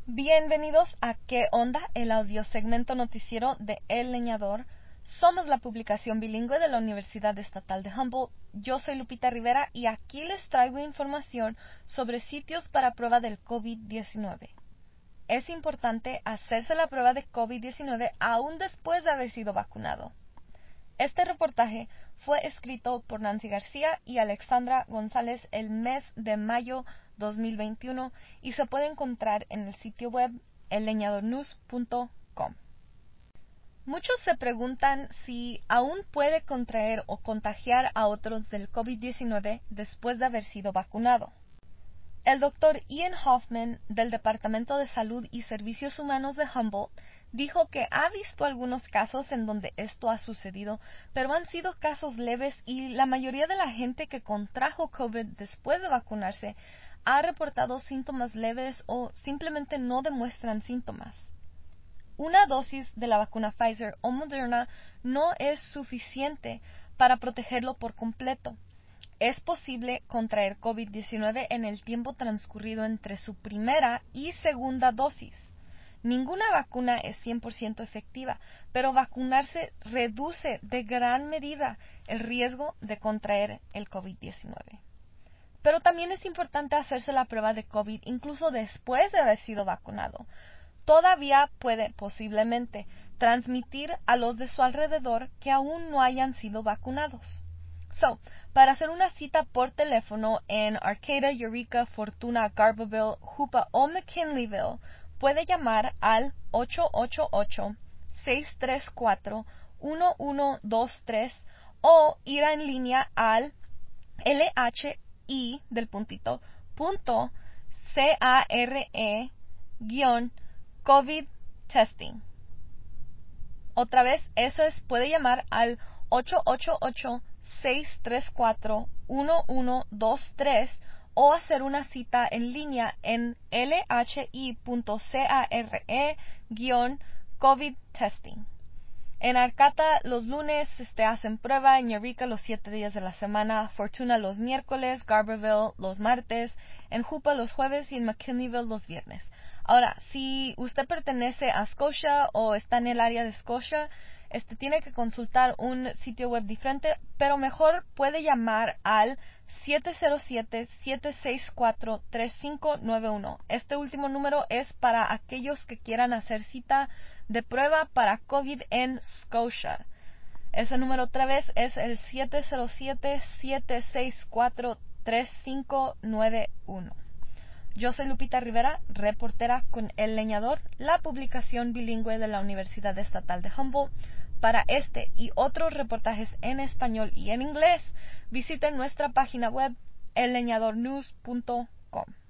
Bienvenidos a ¿Qué onda? El audiosegmento noticiero de El Leñador. Somos la publicación bilingüe de la Universidad Estatal de Humboldt. Yo soy Lupita Rivera y aquí les traigo información sobre sitios para prueba del COVID-19. Es importante hacerse la prueba de COVID-19 aún después de haber sido vacunado. Este reportaje fue escrito por Nancy García y Alexandra González el mes de mayo 2021 y se puede encontrar en el sitio web elleñadornews.com. Muchos se preguntan si aún puede contraer o contagiar a otros del COVID-19 después de haber sido vacunado. El doctor Ian Hoffman, del Departamento de Salud y Servicios Humanos de Humboldt, dijo que ha visto algunos casos en donde esto ha sucedido, pero han sido casos leves y la mayoría de la gente que contrajo COVID después de vacunarse ha reportado síntomas leves o simplemente no demuestran síntomas. Una dosis de la vacuna Pfizer o Moderna no es suficiente para protegerlo por completo. Es posible contraer COVID-19 en el tiempo transcurrido entre su primera y segunda dosis. Ninguna vacuna es 100% efectiva, pero vacunarse reduce de gran medida el riesgo de contraer el COVID-19. Pero también es importante hacerse la prueba de COVID incluso después de haber sido vacunado. Todavía puede posiblemente transmitir a los de su alrededor que aún no hayan sido vacunados. Para hacer una cita por teléfono en Arcata, Eureka, Fortuna, Garberville, Jupa o McKinleyville, puede llamar al 888-634-1123 o ir en línea al LHI.care-COVID testing. Otra vez, puede llamar al 888-634-1123 o hacer una cita en línea en LHI.care-COVID testing. En Arcata los lunes hacen prueba, en Eureka los 7 días de la semana, Fortuna los miércoles, Garberville los martes, en Jupa los jueves y en McKinleyville los viernes. Ahora, si usted pertenece a Scotia o está en el área de Scotia, tiene que consultar un sitio web diferente, pero mejor puede llamar al 707-764-3591. Este último número es para aquellos que quieran hacer cita de prueba para COVID en Scotia. Ese número otra vez es el 707-764-3591. Yo soy Lupita Rivera, reportera con El Leñador, la publicación bilingüe de la Universidad Estatal de Humboldt. Para este y otros reportajes en español y en inglés, visiten nuestra página web elleñadornews.com.